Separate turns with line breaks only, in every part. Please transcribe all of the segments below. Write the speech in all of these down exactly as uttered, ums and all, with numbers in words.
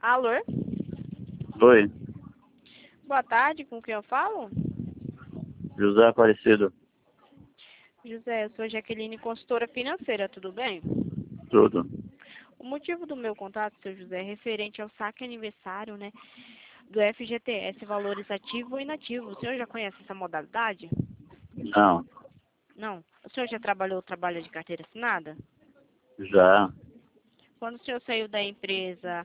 Alô?
Oi,
Boa tarde, com quem eu falo?
José Aparecido.
José, eu sou Jaqueline, consultora financeira, tudo bem?
Tudo.
O motivo do meu contato, seu José, é referente ao saque aniversário, né, do F G T S, valores ativo ou inativo. O senhor já conhece essa modalidade?
Não,
Não. O senhor já trabalhou trabalho de carteira assinada?
já.
Quando o senhor saiu da empresa,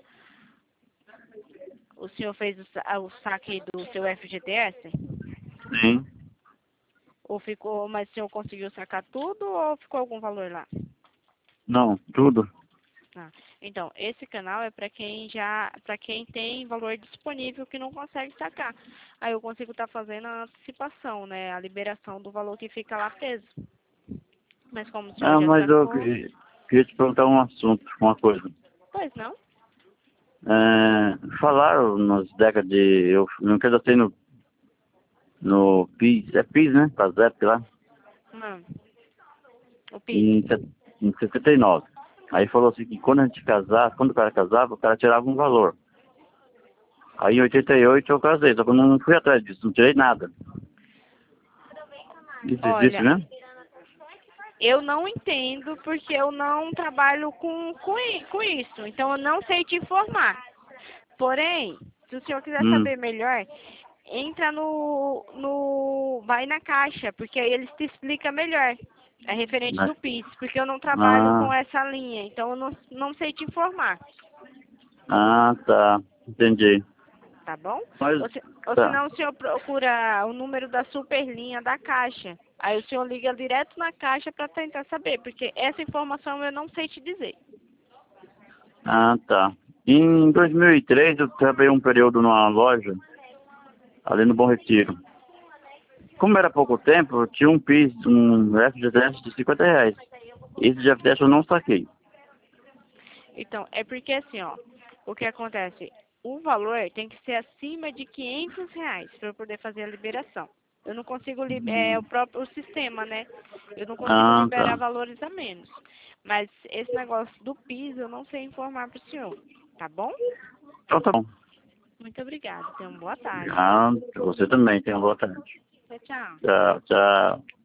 o senhor fez o, sa- o saque do seu F G T S?
Sim.
Ou ficou, mas o senhor conseguiu sacar tudo ou ficou algum valor lá?
Não, tudo.
Ah, então, esse canal é para quem já, para quem tem valor disponível que não consegue sacar. Aí eu consigo estar fazendo a antecipação, né, a liberação do valor que fica lá preso. Mas como o senhor
Ah,
já
mas eu
sacou,
que- queria te perguntar um assunto, uma coisa.
pois não?
É, falaram nas décadas de... Eu não cadastei no, no PIS, é PIS, né? PASEP lá,
Não. O PIS.
em, se- em sessenta e nove. Aí falou assim que quando a gente casava, quando o cara casava, o cara tirava um valor. Aí em oitenta e oito eu casei, só que eu não fui atrás disso, não tirei nada. Isso existe
Olha,
mesmo?
eu não entendo porque eu não trabalho com, com, i- com isso. Então eu não sei te informar. Porém, se o senhor quiser
Hum.
saber melhor, entra no, no, vai na caixa, porque aí eles te explicam melhor. É referente
Mas,
do PIS, porque eu não trabalho
ah,
com essa linha, então eu não, não sei te informar,
ah, tá. Entendi.
tá bom?
Mas,
Ou, se, ou
tá.
senão o senhor procura o número da superlinha da caixa. Aí o senhor liga direto na caixa para tentar saber, porque essa informação eu não sei te dizer.
Ah, tá. Em dois mil e três eu trabalhei um período numa loja, ali no Bom Retiro. Como era pouco tempo, eu tinha um PIS, um F G T S de cinquenta reais. Esse de F G T S eu não saquei.
Então, é porque assim, ó, o que acontece? O valor tem que ser acima de quinhentos reais para eu poder fazer a liberação. Eu não consigo, li- é o próprio o sistema, né? Eu não consigo
Ah,
liberar
tá.
valores a menos. Mas esse negócio do PIS eu não sei informar para o senhor, tá bom?
Então tá bom.
Muito obrigada, tenha uma boa tarde.
Ah, você também tem uma boa tarde.
Tchau, tchau.
Tchau, tchau.